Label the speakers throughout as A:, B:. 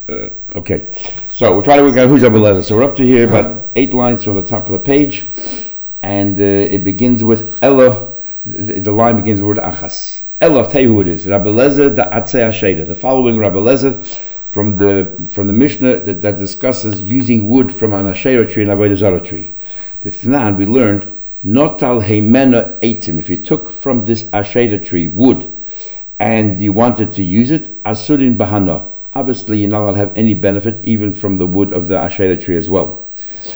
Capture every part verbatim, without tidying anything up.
A: Uh, okay, so we're trying to work out who's Rabbi Eliezer. So we're up to here about eight lines from the top of the page, and uh, it begins with Ella. The, the line begins with the word Achas. Ella, I'll tell you who it is. Rabbi Eliezer the Atzei Hasheda. The following Rabbi Eliezer from the from the Mishnah that, that discusses using wood from an Asherah tree and Avodah Zarah tree. The Tanan we learned Notal Heimena Eitzim. If you took from this Asherah tree wood and you wanted to use it, Asurin Bahana. Obviously, you're not allowed to have any benefit even from the wood of the Asherah tree as well.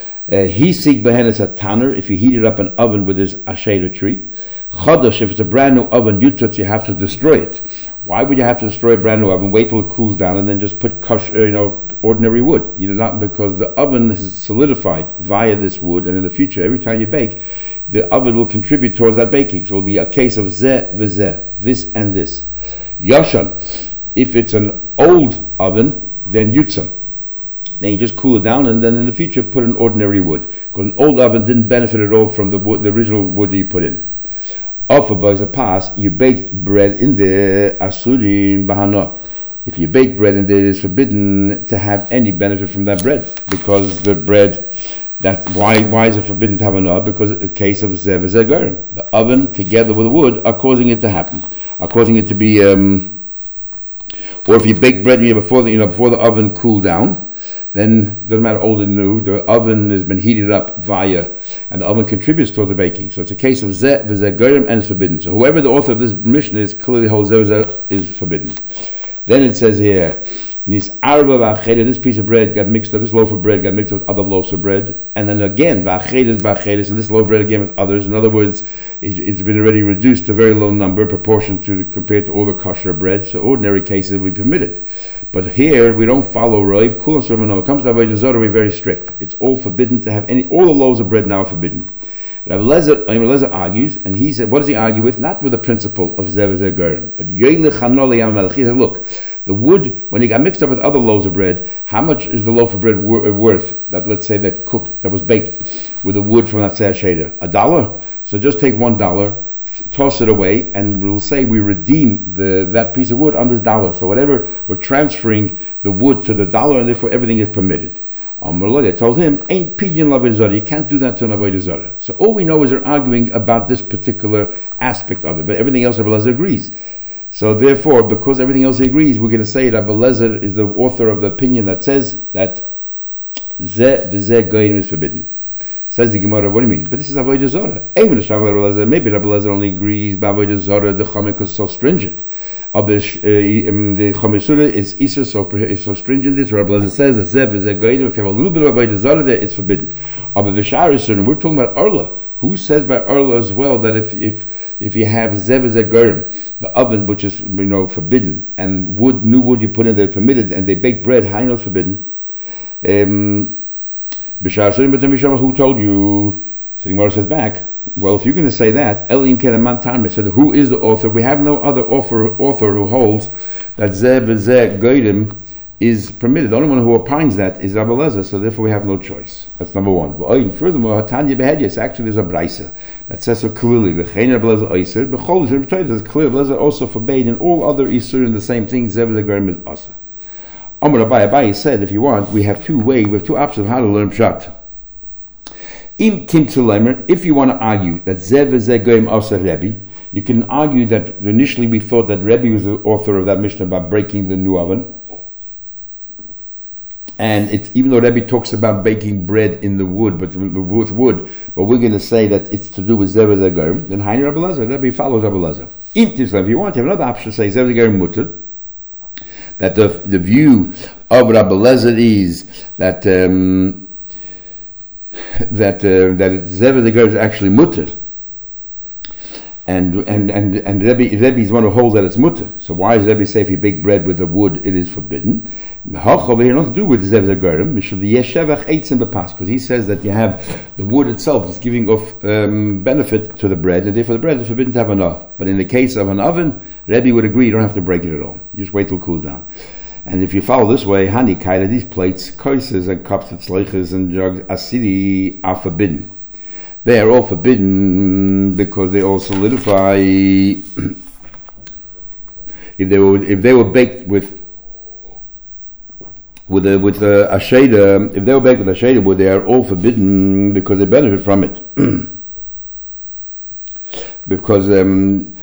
A: He sig behenes a tanner if you heated up an oven with this Asherah tree. Chodosh, if it's a brand new oven, yutzatz, you have to destroy it. Why would you have to destroy a brand new oven? Wait till it cools down and then just put kush, you know, ordinary wood. You know, not because the oven is solidified via this wood, and in the future, every time you bake, the oven will contribute towards that baking. So it will be a case of zeh v'zeh, this and this. Yashan, if it's an old oven, then yutzam. Then you just cool it down, and then in the future put an ordinary wood, because an old oven didn't benefit at all from the wood, the original wood that you put in. Offer by the pass, you baked bread in there, asurin bahana. If you bake bread in there, it is forbidden to have any benefit from that bread, because the bread. That why why is it forbidden to have an oven? Because it's a case of zev zegarim. The oven together with the wood are causing it to happen, are causing it to be. Um, or if you bake bread you know, before the you know before the oven cooled down, then it doesn't matter old and new. The oven has been heated up via, and the oven contributes toward the baking. So it's a case of zev zegarim, and it's forbidden. So whoever the author of this Mishnah is clearly holds zev is forbidden. Then it says here. This piece of bread got mixed up, this loaf of bread got mixed up with other loaves of bread, and then again, and this loaf of bread again with others. In other words, it's been already reduced to a very low number, proportion to compared to all the kosher bread. So ordinary cases we permitted, but here we don't follow Rav Kulan Surman. When it comes to Avodah Zarah, we're very strict. It's all forbidden to have any. All the loaves of bread now are forbidden. Rabbi Eliezer argues, and he said, what does he argue with? Not with the principle of zev zegarim, but yoylech hanol yamelech. He said, look, the wood, when it got mixed up with other loaves of bread, how much is the loaf of bread wor- worth, that let's say that cooked, that was baked with the wood from that Seder? A dollar? So just take one dollar, toss it away, and we'll say we redeem the that piece of wood on this dollar. So whatever, we're transferring the wood to the dollar, and therefore everything is permitted. They told him, ain't pidyon l'avodah zarah. You can't do that to an avodah zarah. So all we know is they're arguing about this particular aspect of it, but everything else Rabbi Eliezer agrees. So therefore, because everything else he agrees, we're going to say Rabbi Eliezer is the author of the opinion that says that zeh v'zeh goyim is forbidden. Says the Gemara, what do you mean? But this is avodah zarah. Maybe Rabbi Eliezer only agrees by avodah zarah. The chomik is so stringent. The Chomisura is Isra so, is so stringent. This Rabbi Eliezer says that Zev is a goyim. If you have a little bit of avodah zarah there, it's forbidden. But the Shar is certain. We're talking about Arla. Who says by Arla as well that if if if you have Zev is a goyim, the oven which is you know forbidden, and wood, new wood you put in there permitted, and they bake bread, how you know it's forbidden? Um, who told you? So the Gemara says back. Well, if you're going to say that, Elim Kenaman Tarme said, who is the author? We have no other author, author who holds that Zeh v'Zeh Goyim is permitted. The only one who opines that is Rabbi Eliezer, so therefore we have no choice. That's number one. But furthermore, Hatanya Behedius, actually there's a Braisa that says so clearly, V'chein Rabbi Eliezer Oyser, B'chol Yisrael B'toyed, it's clear Rabbi Eliezer also forbade, and all other Isur in the same thing, Zeh v'Zeh Goyim is Osir. Amar Abai, Abai said, if you want, we have two ways, we have two options of how to learn Pshat. If you want to argue that Zev v'Zeh Goyim Asa Rebbe, you can argue that initially we thought that Rebbe was the author of that Mishnah about breaking the new oven, and it's even though Rebbe talks about baking bread in the wood, but with wood, but we're going to say that it's to do with Zev v'Zeh Goyim. Then Haini Rabbi Eliezer, Rebbe follows Rabbi Eliezer. If you want, you have another option to say Zev v'Zeh Goyim Mutter. That the the view of Rabbi Eliezer is that. Um, that uh, that Zev v'Zeh Goyim is actually mutter, and and and and Rebbe Rebbe is one who holds that it's mutter. So why does Rebbe say if you bake bread with the wood it is forbidden? Over here, nothing to do with Zev v'Zeh Goyim. Because he says that you have the wood itself is giving off um, benefit to the bread, and therefore the bread is forbidden to have an oven. But in the case of an oven, Rebbe would agree you don't have to break it at all. You just wait till it cools down. And if you follow this way, hani kaida, these plates, koises and cups and tzleiches and jugs, asidi, are forbidden. They are all forbidden because they all solidify. if they were if they were baked with with the with the asheda, if they were baked with asheda wood, they are all forbidden because they benefit from it. because um,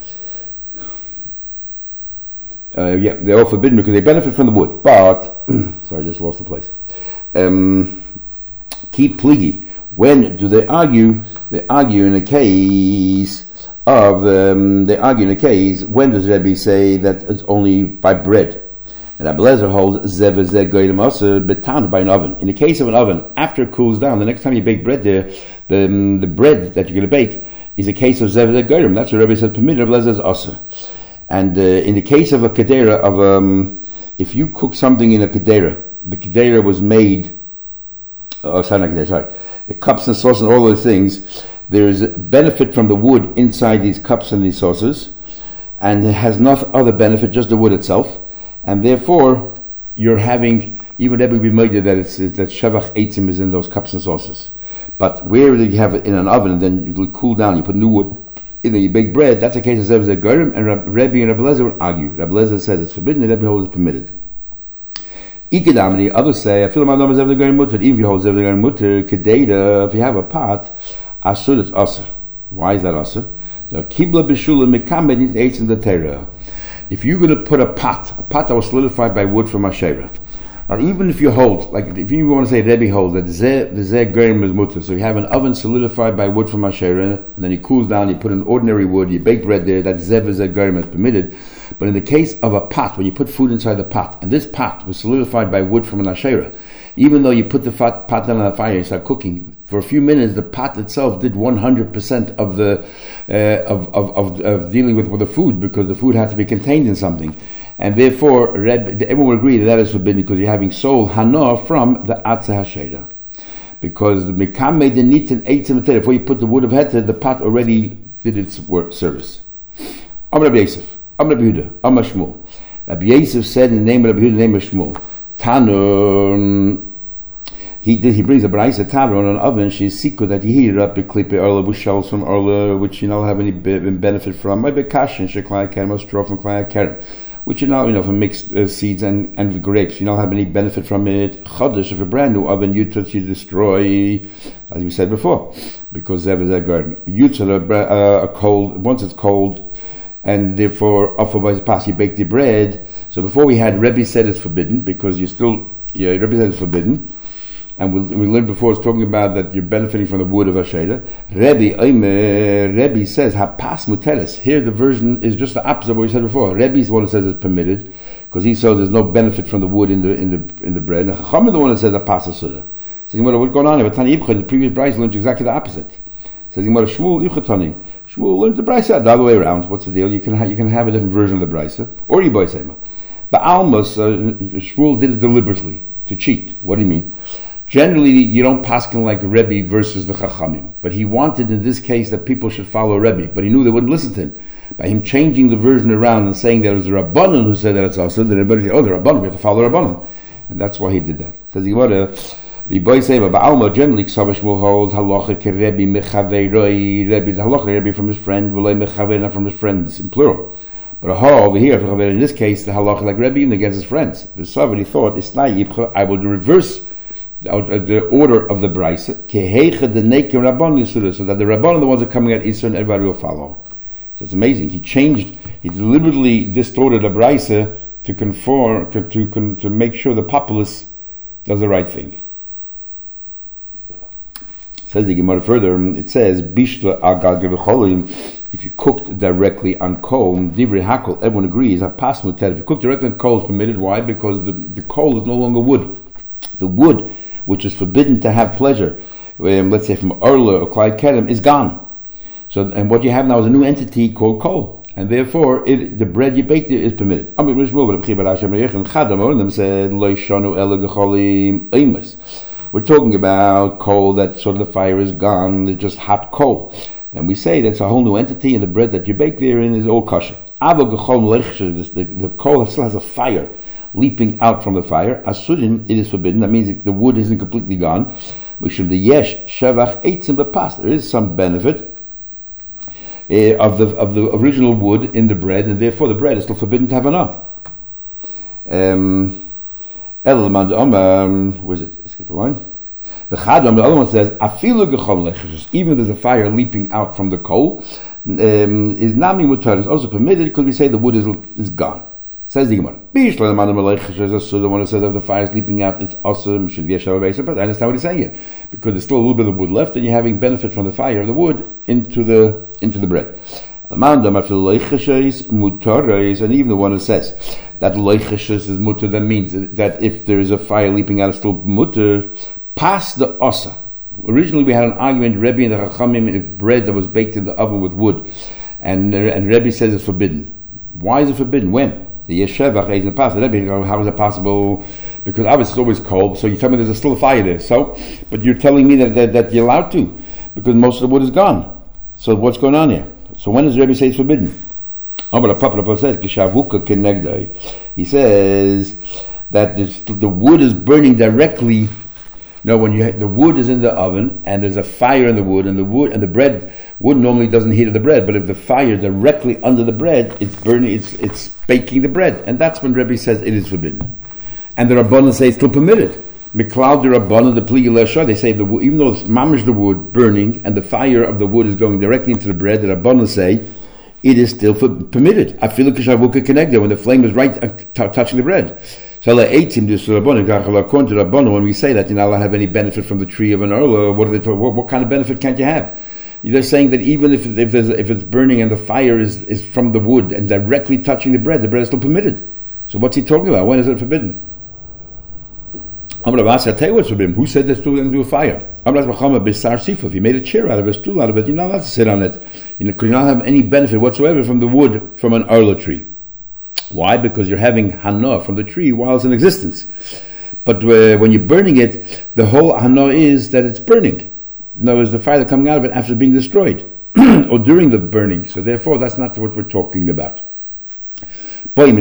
A: uh, yeah, they're all forbidden because they benefit from the wood. But sorry, I just lost the place. Um, keep pligi. When do they argue? They argue in a case of um, they argue in a case. When does Rebbe say that it's only by bread? And Rabbi Lezer holds zev zeh goyim also betan by an oven. In the case of an oven, after it cools down, the next time you bake bread there, the um, the bread that you're going to bake is a case of zev zeh goyim. That's what Rebbe says permitted. Rabbi Lezer is also. And uh, in the case of a kedera of um, if you cook something in a kedera, the kedera was made. Oh, sorry, not kedera, sorry. The cups and sauces and all those things. There is a benefit from the wood inside these cups and these sauces, and it has no other benefit, just the wood itself. And therefore, you're having, even Rebbe be made that it's that shavach eitzim is in those cups and sauces. But where you have it in an oven and then it'll cool down, you put new wood in there, you bake bread, that's a case of zev zeh goyim, and Rebbe and Rabbi Lezer would argue. Rabbi Lezer says it's forbidden, and Rebbe holds it's permitted. Ikidamri, others say, I feel my name is zev zeh goyim mutter, even if you hold zev zeh goyim mutter, kededa, if you have a pot, asur it's asur. Why is that asur? The kibla b'shula mekamed eitz in the Torah. If you're going to put a pot, a pot that was solidified by wood from Asherah, now even if you hold, like if you want to say Rebbe holds that zeh the zeh goyim is mutter, so you have an oven solidified by wood from Asherah, and then it cools down, you put an ordinary wood, you bake bread there, that zeh the zeh goyim is permitted. But in the case of a pot, when you put food inside the pot, and this pot was solidified by wood from an Asherah, even though you put the pot down on the fire and start cooking, for a few minutes the pot itself did one hundred percent of the uh, of, of, of, of dealing with, with the food, because the food had to be contained in something. And therefore, everyone will agree that that is forbidden because you're having soul hana from the Atzah Hasheda. Because the Mikam made the nit and eitzim, before you put the wood of heter, the pot already did its work service. Am Rabbi Yosef, Am Rabbi Yehuda, Am Shmuel. Rabbi Yosef said in the name of Rabbi Yehuda, the name of Shmuel, Tanur. He did, he brings a brayse tavra on an oven. She's sikku that you heat it up. Beklipe orla bushels from orla, which you don't have any benefit from. Maybe kash and sheklaya kerem, or straw from klaya kerem, which you know, you know, from mixed uh, seeds and, and grapes. You don't have any benefit from it. Chodesh of a brand new oven, you touch, you destroy, as we said before, because there was a garden. Yutzah, uh, a cold. Once it's cold, and therefore offer by the pass, you bake the bread. So before we had Rebbe said it's forbidden because you still, yeah, Rebbe said it's forbidden. And we, we learned before, it's talking about that you're benefiting from the wood of Asherah. Rebbe, Omer, Rebbe says, Hapas muteres. Here the version is just the opposite of what we said before. Rebbe's the one that says it's permitted, because he says there's no benefit from the wood in the in the in the bread. And Chacham is the one that says Hapas asura. Says, what's going on here? Tani Ibcha, the previous Bryce learned exactly the opposite. Says, Shmuel Ibchatani. Shmuel learned the Bryce the other way around. What's the deal? You can ha- you can have a different version of the Bryce, or you boy Sema. But Almas, uh, Shmuel did it deliberately to cheat. What do you mean? Generally, you don't paskin like Rebbe versus the Chachamim. But he wanted, in this case, that people should follow Rebbe. But he knew they wouldn't listen to him. By him changing the version around and saying that it was the Rabbanon who said that it's also, then everybody said, oh, the Rabbanon, we have to follow the Rabbanon. And that's why he did that. Says the Gemara, the boy say, but Alma generally, Ksav Shmuel holds, halacha ke Rebbe mechaveiroi, Rebbe, the halacha Rebbe from his friend, v'loi mechaveir, not from his friends, in plural. But a ha over here, in this case, the halacha like Rebbe, even against his friends. The Savin, he thought, it's not Yibcha, I will reverse The, the order of the Braise, so that the Rabban are the ones that are coming at Isra and everybody will follow. So it's amazing. He changed, he deliberately distorted the Braise to conform, to, to, to make sure the populace does the right thing. Says the Gemara further, it says, Bishla agal gebecholim, if you cooked directly on coal, divrei hakol, everyone agrees, hapas muter. If you cook directly on coal is permitted. Why? Because the, the coal is no longer wood. The wood, which is forbidden to have pleasure, um, let's say from Orla or Clyde Kerem, is gone. So, and what you have now is a new entity called coal, and therefore it, the bread you bake there is permitted. We're talking about coal that sort of the fire is gone, it's just hot coal. Then we say that's a whole new entity, and the bread that you bake therein is all kosher. The, the coal still has a fire leaping out from the fire. Asurin, it is forbidden. That means the wood isn't completely gone. There is some benefit uh, of the of the original wood in the bread, and therefore the bread is still forbidden to have enough. Um, Elamand Omar, where's it? Skip the line. The Chadam, the other one says, Afilu gechom lechish, even if there's a fire leaping out from the coal, um, is nami mutar, is also permitted because we say the wood is is gone. Says the Gemara. Bish le'lamand lechish, so the one that says if the fire is leaping out, it's also should be a shavu beis, but I understand what he's saying here, because there's still a little bit of wood left, and you're having benefit from the fire of the wood into the into the bread. And even the one who says that leichishes is mutter, that means that if there is a fire leaping out, it's still mutter. Pass the osa. Originally, we had an argument, Rebbe and the Chachamim, if bread that was baked in the oven with wood, and and Rebbe says it's forbidden. Why is it forbidden? When the yeshevach is in the past, Rebbe, how is it possible? Because obviously it's always cold. So you tell me there's still a fire there. So, but you're telling me that, that that you're allowed to, because most of the wood is gone. So what's going on here? So when does Rebbe say it's forbidden? He says that this, the wood is burning directly. No, when you the wood is in the oven and there's a fire in the wood, and the wood and the bread wood normally doesn't heat the bread, but if the fire is directly under the bread, it's burning, it's it's baking the bread, and that's when Rebbe says it is forbidden. And the Rabbanan say it's still permitted. Miklal the Rabbanan, the Pligi Lesha, they say the even though it's mamish the wood burning and the fire of the wood is going directly into the bread, the Rabbanan say it is still for, permitted. I feel like when the flame is right uh, t- touching the bread. So according to Rabbanan, when we say that you're not allowed to have any benefit from the tree of an Erla, what, are they, what, what kind of benefit can't you have? They're saying that even if if, there's, if it's burning and the fire is, is from the wood and directly touching the bread, the bread is still permitted. So what's he talking about? When is it forbidden? I'll tell you what's forbidden. Who said this to do a fire? If you made a chair out of it, a stool out of it, you're not allowed to sit on it. You know, because you don't have any benefit whatsoever from the wood from an Erla tree. Why? Because you're having hana from the tree while it's in existence. But uh, when you're burning it, the whole hana is that it's burning. In other words, the fire that's coming out of it after being destroyed or during the burning. So therefore, that's not what we're talking about. Question: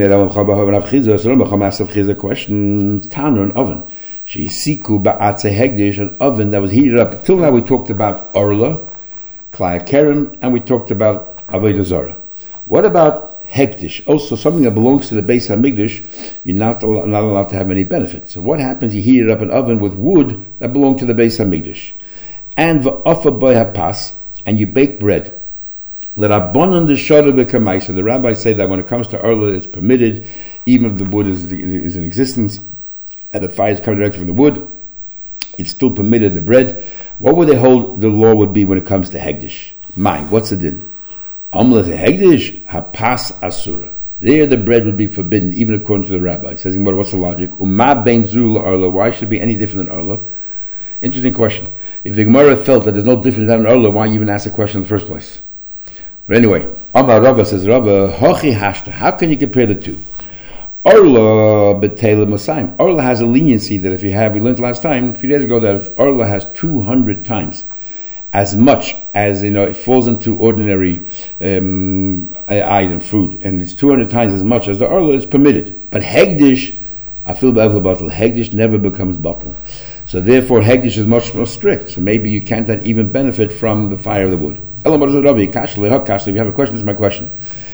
A: Tana, an oven. Sheisiku ba'atze hegdish, an oven that was heated up. Till now, we talked about orla, klaya kerem, and we talked about avodah zarah. What about hektish? Also, something that belongs to the Beis Hamikdash, you're not, not allowed to have any benefit. So what happens? You heat it up an oven with wood that belonged to the Beis Hamikdash, and v'ofa boy hapas, and you bake bread. Let abonon the shara b'kamaisa. The rabbis say that when it comes to orla, it's permitted, even if the wood is, is in existence, and the fire is coming directly from the wood, it's still permitted the bread. What would they hold the law would be when it comes to hegdish? Mine, what's the din? Amla hegdish hapas asura. There the bread would be forbidden, even according to the rabbi. Says, what's the logic? Uma ben zul arla. Why should it be any different than arla? Interesting question. If the Gemara felt that there's no difference than arla, why even ask the question in the first place? But anyway, Amar Rava says, Rava, hochi hashta. How can you compare the two? Orla betela masayim. Orla has a leniency that if you have, we learned last time, a few days ago, that if Orla has two hundred times as much as, you know, it falls into ordinary um, item, food, and it's two hundred times as much as the Orla is permitted. But Hegdish, I feel bad for the bottle, Hegdish never becomes bottle. So therefore, Hegdish is much more strict. So maybe you can't even benefit from the fire of the wood. If you have a question, this is my question.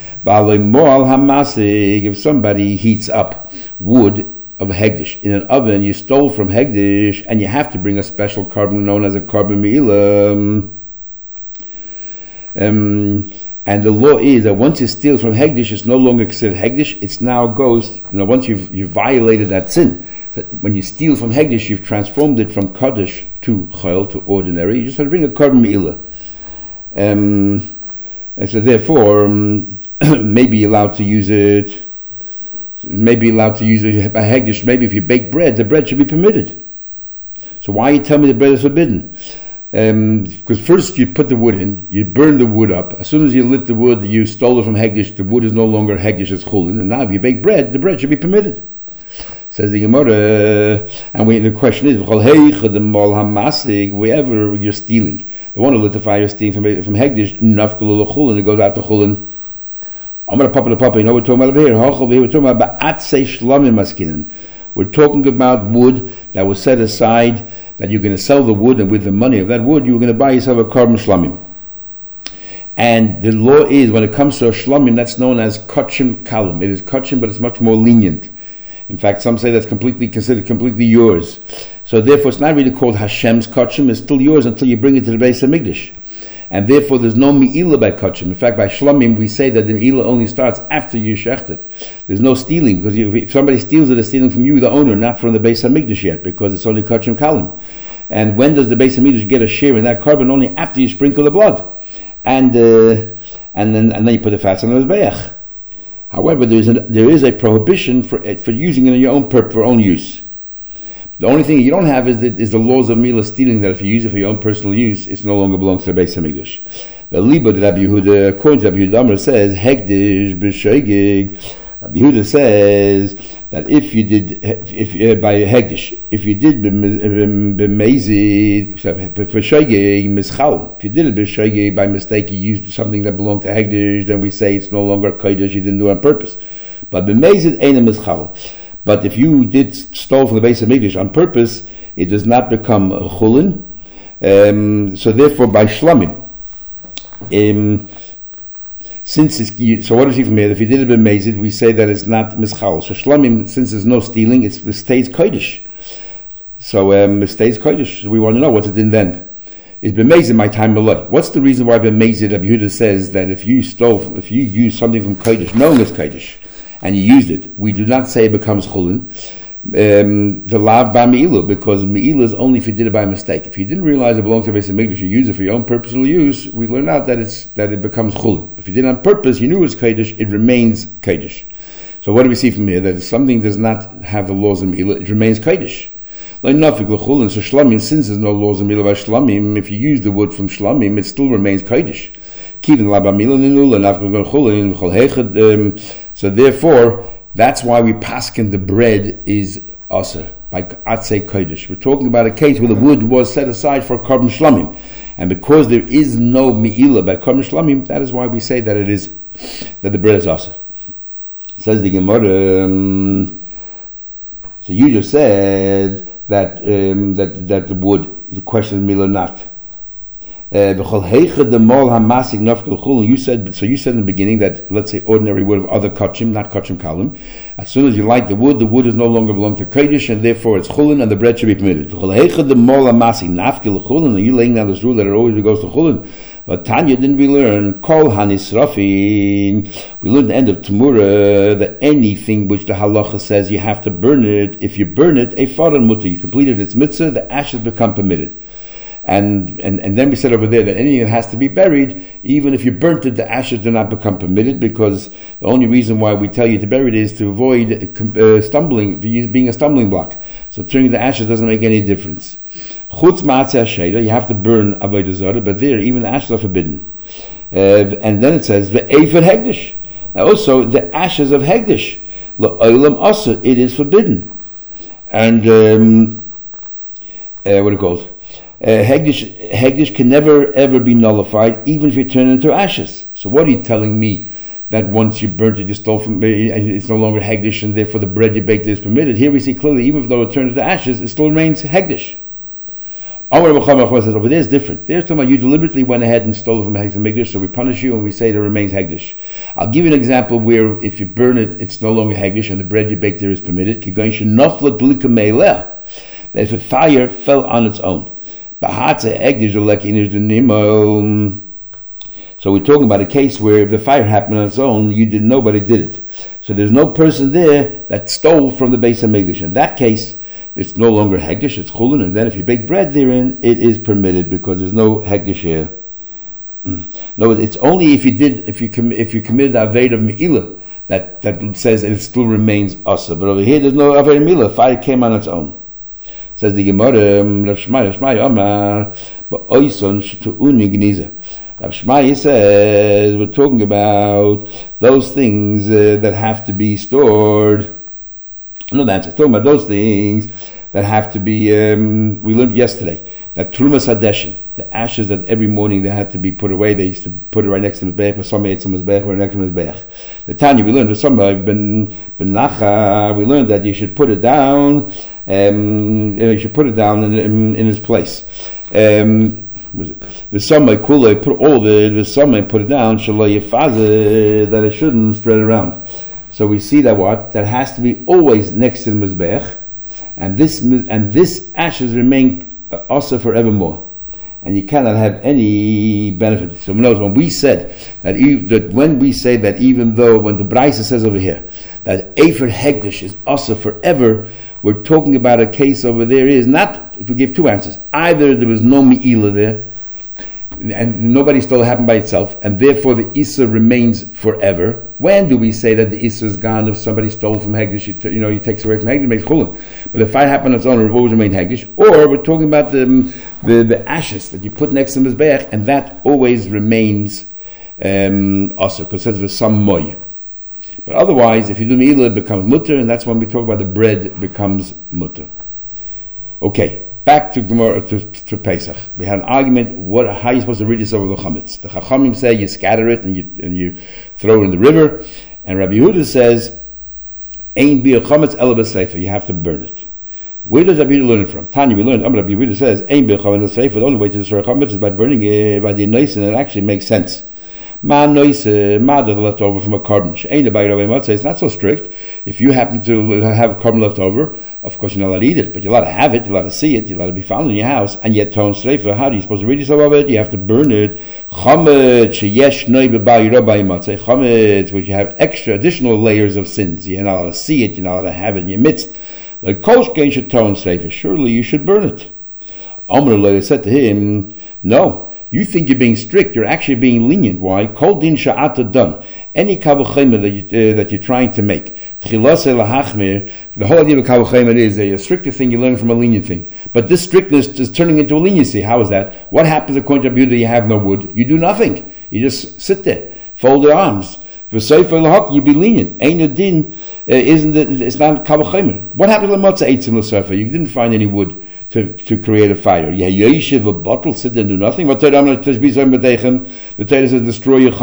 A: If somebody heats up wood of Hegdish in an oven you stole from Hegdish, and you have to bring a special carbon known as a carbon me'ilah, um, and the law is that once you steal from Hegdish, it's no longer considered Hegdish. It's now goes, you know, once you've you violated that sin. That when you steal from Hegdish, you've transformed it from Kaddish to Chayil, to ordinary. You just have to bring a carbon me'ilah. Um, and so therefore, um, maybe you're allowed to use it, maybe you're allowed to use it by Hegdish. Maybe if you bake bread, the bread should be permitted. So why you tell me the bread is forbidden? Um, because first you put the wood in, you burn the wood up. As soon as you lit the wood, you stole it from Hegdish, the wood is no longer Hegdish, it's chulin. And now if you bake bread, the bread should be permitted. Says the Gemara, and we, the question is, wherever you're stealing, the one who lit the fire is stealing from, from Hegdish, nafkul chulin, it goes out to chulin. I'm going to pop it up, you know what we're talking about over here? We're talking about ba'atzei shlamim maskinin. We're talking about wood that was set aside, that you're going to sell the wood, and with the money of that wood, you're going to buy yourself a carbon shlamim. And the law is, when it comes to a shlamim, that's known as kachim kalim. It is kachim, but it's much more lenient. In fact, some say that's completely considered completely yours. So therefore, it's not really called Hashem's kachim. It's still yours until you bring it to the Beis Hamikdash. And therefore, there's no mi'ilah by kachim. In fact, by shlamim, we say that the mi'ilah only starts after you shecht it. There's no stealing, because you, if somebody steals it, it's stealing from you, the owner, not from the Beis Hamikdash yet, because it's only kachim kalim. And when does the Beis Hamikdash get a share in that carbon? Only after you sprinkle the blood, and uh, and then and then you put the fats on the mizbeach. However, there is a, there is a prohibition for for using it in your own per, for own use. The only thing you don't have is the, is the laws of milah stealing, that if you use it for your own personal use, it no longer belongs to the Beis Hamikdash. The Liba that Rabbi Yehuda, according to Rabbi Yehuda Amar, says Hegdish b'shoigig. Rabbi Yehuda says that if you did, if uh, by Hegdish, if you did b'meizid b'shoigig mischal, if you did it b'shoigig by mistake, you used something that belonged to Hegdish, then we say it's no longer kodesh. You didn't do it on purpose. But b'meizid ain't a mischal. But if you did stole from the Beis Hamikdash on purpose, it does not become a chulin. Um, so therefore, by shlamim, um, since it's, so what is he from here? If you did it b'meizid, we say that it's not mischal. So shlamim, since there's no stealing, it's, it stays kodesh. So um, it stays kodesh. So we want to know what's it in then. Is b'meizid my time malay? What's the reason why b'meizid Rabbi Yehuda says that if you stole, if you use something from kodesh, knowing it's kodesh, and you used it, we do not say it becomes chulin. Um, the lav ba me'ilah, because me'ilah is only if you did it by mistake. If you didn't realize it belongs to the Beis Hamikdash, you use it for your own personal use, we learn out that it's that it becomes chulin. If you did it on purpose, you knew it was kodesh, it remains kodesh. So what do we see from here? That if something does not have the laws of me'ilah, it remains kodesh. Like nafik l'chulin, so shlamim, since there's no laws of me'ilah by shlamim, if you use the wood from shlamim, it still remains kodesh. So therefore, that's why we paskin the bread is aser by atzei kodesh. We're talking about a case where the wood was set aside for korban shlamim, and because there is no me'ilah by korban shlamim, that is why we say that it is that the bread is aser. Says the Gemara. Um, so you just said that um, that that the wood. The question is milah not. Uh, you said so. You said in the beginning that, let's say, ordinary wood of other kachim, not kachim kalim. As soon as you light the wood, the wood is no longer belong to kodesh, and therefore it's chulin, and the bread should be permitted. Are you laying down this rule that it always goes to chulin? But Tanya, didn't we learn kol hanisrafin? We learned the end of Tamura that anything which the halacha says you have to burn it. If you burn it, a faran mutter, you completed its mitzvah, the ashes become permitted. And, and and then we said over there that anything that has to be buried, even if you burnt it, the ashes do not become permitted, because the only reason why we tell you to bury it is to avoid uh, stumbling, being a stumbling block. So turning the ashes doesn't make any difference. Chutz ma'atzeh hasheda, you have to burn avodah zarah, but there even the ashes are forbidden. Uh, and then it says ve'efer hegdish. Now also the ashes of hegdish, la'olam asa, it is forbidden. And um, uh, what do you call it? Uh, Hegdish, Hegdish can never ever be nullified, even if you turn it into ashes. So what are you telling me? That once you burnt it, you stole from me, and it's no longer Hegdish, and therefore the bread you baked is permitted. Here we see clearly, even if though it turned into ashes, it still remains Hegdish. Says over there is different. They're talking about you deliberately went ahead and stole it from Hegdish, so we punish you and we say it remains Hegdish. I'll give you an example where if you burn it, it's no longer Hegdish, and the bread you baked there is permitted. That if a fire fell on its own. So we're talking about a case where if the fire happened on its own, you didn't know, but it did it. So there's no person there that stole from the Beis Hamikdash. In that case, it's no longer hegdish, it's chulin, and then if you bake bread therein, it is permitted because there's no hegdish here. No, it's only if you did, if you com- if you committed aved of me'ilah that that says it still remains asa. But over here, there's no aved of me'ilah. Fire came on its own. Says the Gemara, Rav Shmai, Rav Shmai Amar, ba'oison shtu'uni gniza. Rav Shmai says we're talking about those things uh, that have to be stored. No, that's talking about those things that have to be. Um, we learned yesterday that trumas hadeshin, the ashes that every morning they had to be put away. They used to put it right next to the mizbeach. For some ate some mizbeach, right next to the mizbeach. The Tanya we learned for somebody ben ben nacha. We learned that you should put it down. Um, you should put it down in, in, in its place. Um, the somebody kula put all of it. The somebody put it down. Shalay yafaze, that it shouldn't spread around. So we see that what? That has to be always next to the Mizbeach, and this and this ashes remain uh, also forevermore. And you cannot have any benefit. So notice when we said that, e- that when we say that even though when the Braisa says over here that Efer Hegdish is also forever, we're talking about a case over there is not to give two answers. Either there was no Me'ila there, and nobody stole it happened by itself, and therefore the Issa remains forever. When do we say that the Issa is gone if somebody stole from Hegdish, you, you know, he takes away from Hegdish, makes Chulin. But if I happen on its own, it will always remain Hegdish. Or we're talking about the, the the ashes that you put next to the Mizbeach, and that always remains um, Asr, because it says some moy. But otherwise, if you do Me'ila, it becomes Mutter, and that's when we talk about the bread, it becomes Mutter. Okay. Back to Gemara to, to Pesach. We had an argument. What? How are you supposed to rid yourself of the chametz? The Chachamim say you scatter it and you and you throw it in the river. And Rabbi Yehuda says, "Ein bi chametz ela b'seifa." You have to burn it. Where does Rabbi Yehuda learn it from? Tanya, we learned. Rabbi Yehuda says, "Ein bi chametz b'seifa." The only way to destroy chametz is by burning it by the noise, and it actually makes sense. Ma noise, ma the left over from a carbon. She'ein by Rabbi Matzah. It's not so strict. If you happen to have a carbon left over, of course you're not allowed to eat it, but you're allowed to have it, you're allowed to see it, you're allowed to be found in your house, and yet tone streifa. How do you supposed to rid yourself of it? You have to burn it. Chametz sheyesh noi b'bai Rabbi Matzah. Chametz, which you have extra additional layers of sins. You're not allowed to see it. You're not allowed to have it in your midst. Like kolshkein should tone streifa. Surely you should burn it. Amr Lo said to him, no. You think you're being strict, you're actually being lenient. Why? Kol din sha'ata done. Any kavuchema that, you, uh, that you're trying to make. The whole idea of kavuchema is a stricter thing you learn from a lenient thing. But this strictness is turning into a leniency. How is that? What happens according to Rabbi Yehuda? You have no wood. You do nothing. You just sit there, fold your arms. For Sefer Lahak, you be lenient. Ein din uh, isn't it, it's not kavuchema. What happened to the matzah eitzim l'sefer? You didn't find any wood to, to create a fire. Yeah, Yeshiv a bottle, sit there and do nothing. What the Torah says, destroy your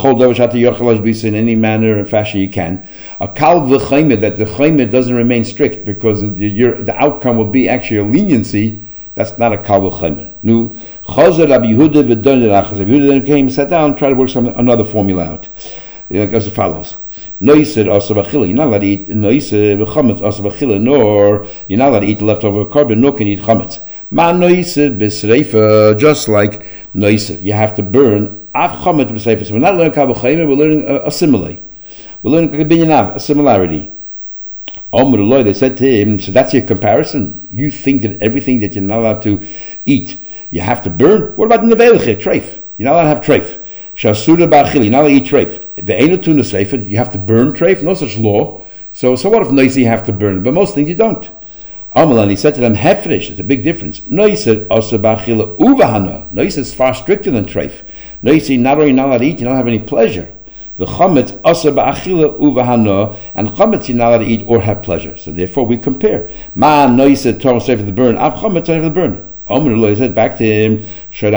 A: chametz in any manner and fashion you can. A kal v'chaymed, that the chaymed doesn't remain strict because the, your, the outcome will be actually a leniency. That's not a kal v'chaymed. Nu chazer Rabbi Yehuda v'don Rabbi Yehuda then came, sat down, and tried to work some another formula out. It goes as follows. Noiser also b'chila. You're not allowed to eat noiser v'chametz also b'chila, nor you're not allowed to eat leftover carbon, nor can you eat chametz. Ma noiser b'sreifa, just like noiser. You have to burn av chametz b'sreifa. So we're not learning kavuchayim, we're learning a, a simile. We're learning a binyan, a similarity. Omer Loi, they said to him, so that's your comparison? You think that everything that you're not allowed to eat, you have to burn? What about nevelech, treif? You're not allowed to have treif. Shasura b'achil, you're not allowed to eat treif. The einu tuna seifet, you have to burn treif, no such law. So, so what if noisy you have to burn? But most things you don't. Amalan, he said to them, hefresh, it's a big difference. Noisy also b'achil uvahana. Noisy is far stricter than treif. Noisy, not only not allowed to eat, you don't have any pleasure. The chametz also b'achil uvahana, and chametz you're not allowed to eat or have pleasure. So therefore we compare. Ma noisy torah seifet the burn, av chametz seifet the burn. Omer Lo said back to him,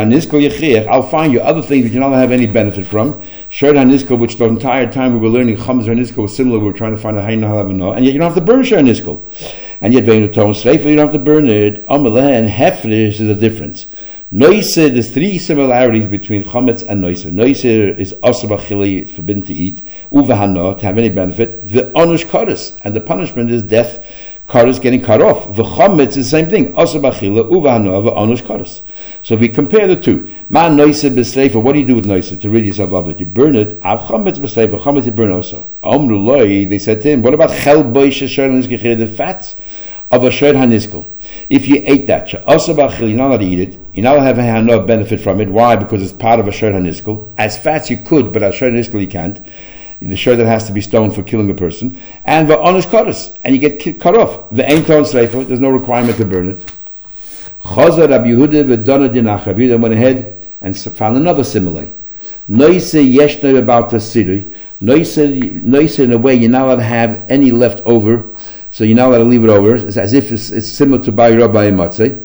A: I'll find you other things that you don't have any benefit from. Sherd HaNizkol, which the entire time we were learning Chametz HaNizkol was similar, we were trying to find out how you know how to know. And yet you don't have to burn Sherd HaNizkol. And yet Veinu Tom Sreifa, you don't have to burn it. Omer Lo and Hefresh is a difference. Noise, there's three similarities between Chametz and Noise. Noise is also b'chili, it's forbidden to eat. Uvahana, to have any benefit. The Onush Kodesh, and the punishment is death. Card is getting cut off. The chametz is the same thing. Also b'chila uvahana v'anush kares. So we compare the two. Ma noise b'sreifa. What do you do with noise to rid yourself of it? You burn it. Av chametz b'sreifa. Chametz you burn also. Amru loi. They said to him, what about chel boish shor hanizkel? The fats of a shor hanizkel. If you ate that, also b'chila, you're not allowed to eat it. You're not allowed to have no benefit from it. Why? Because it's part of a shor hanizkel. As fats you could, but as shor hanizkel you can't. The shor that has to be stoned for killing a person, and the honest kodesh, and you get ki- cut off. The ein ton streifa, there's no requirement to burn it. Chazar Rabbi Yehuda v'dana dinach. Rabbi Yehuda went ahead and found another simile. Noise yeshna about the city. Noise, noise in a way you're not allowed to have any left over, so you're not allowed to leave it over. It's as if it's, it's similar to Bai Rabbi Matzeh.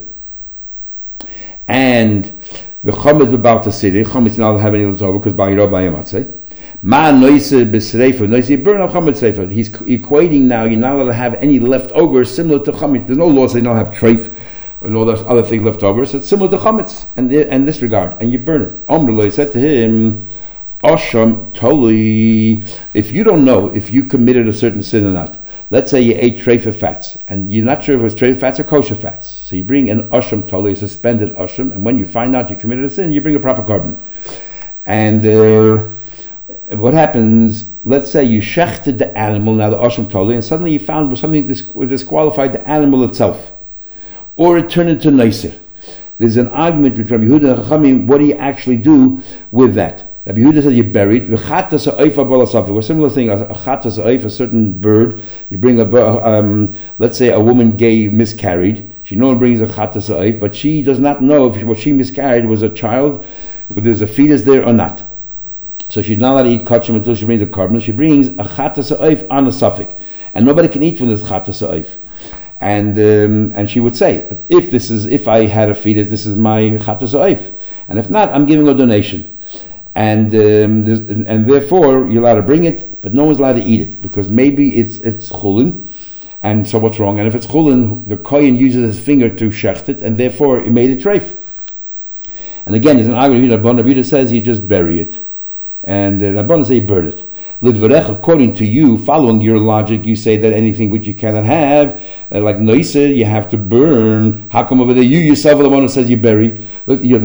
A: And the chametz about the city. Chametz you're not allowed to have any left over because Bai Rabbi Matzeh. Ma noise b'sreifa, noise burn up chametz sreifa. He's equating now. You're not allowed to have any leftovers similar to chametz. There's no law saying you don't have treif and all those other things left over. So it's similar to chametz and in this regard, and you burn it. Amr Lo said to him, Osham totally. If you don't know if you committed a certain sin or not, let's say you ate treifa fats, and you're not sure if it was treifa fats or kosher fats. So you bring an osham totally, a suspended osham, and when you find out you committed a sin, you bring a proper carbon. And uh, what happens? Let's say you shechted the animal, now the osham totally, and suddenly you found something that disqualified the animal itself, or it turned into nicer. There's an argument between Rabbi Yehuda and Chachamim. What do you actually do with that? Rabbi Yehuda says you bury it. A similar thing, a chatas oif, a certain bird. You bring a, um, let's say a woman gay miscarried. She no one brings a chatas oif, but she does not know if what she miscarried was a child, whether there's a fetus there or not. So she's not allowed to eat kachim until she brings a carbon. She brings a chatas oif on a suffix, and nobody can eat from this chatas oif. And um, and she would say, if this is if I had a fetus, this is my chatas oif, and if not, I'm giving a donation. And um, and therefore you're allowed to bring it, but no one's allowed to eat it because maybe it's it's chulin, and so what's wrong? And if it's chulin, the kohen uses his finger to shecht it, and therefore it made it treif. And again, there's an argument here. Rabban Rabbi says you just bury it, and uh, Rabban say you burn it. Lidvarech, according to you, following your logic, you say that anything which you cannot have, uh, like noiser, you have to burn. How come over there you yourself are the one who says you bury? We say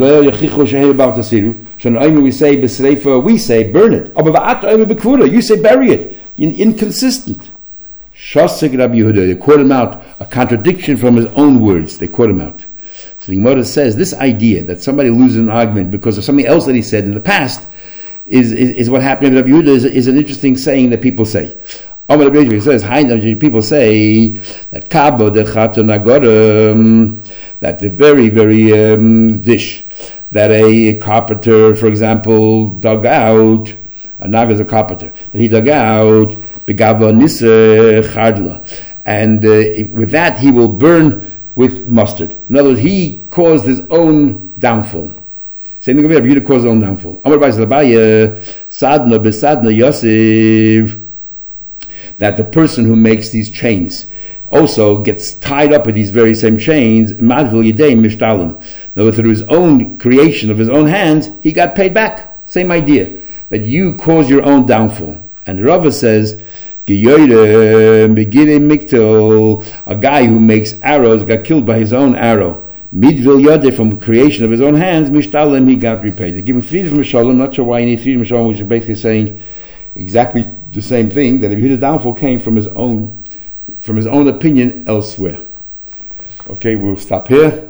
A: b'sreifa, we say burn it. You say bury it. In, inconsistent. Shasik Rabbi Yehuda, they quote him out, a contradiction from his own words. They quote him out. So the Gemara says this idea that somebody loses an argument because of something else that he said in the past Is, is is what happened with Rabbi Yehuda is, is an interesting saying that people say. Rabbi Yehuda says, people say that kabo de chaton that the very very um, dish that a carpenter, for example, dug out. A nag is a carpenter that he dug out begava nisa chardla, and uh, with that he will burn with mustard. In other words, he caused his own downfall. Same thing over here, Yehuda caused his own downfall. Amar Bais Labaya, Sadna besadna Yosef, that the person who makes these chains also gets tied up with these very same chains. Madvil Yidei Mishtalim. Now, through his own creation of his own hands, he got paid back. Same idea, that you cause your own downfall. And Rava says, a guy who makes arrows got killed by his own arrow. Midvil Yodeh, from creation of his own hands, Mishtalim, he got repaid. They're giving three different Mishalim. Not sure why you need three different Mishalim, which is basically saying exactly the same thing, that Yehuda's downfall came from his own from his own opinion elsewhere. Okay, we'll stop here.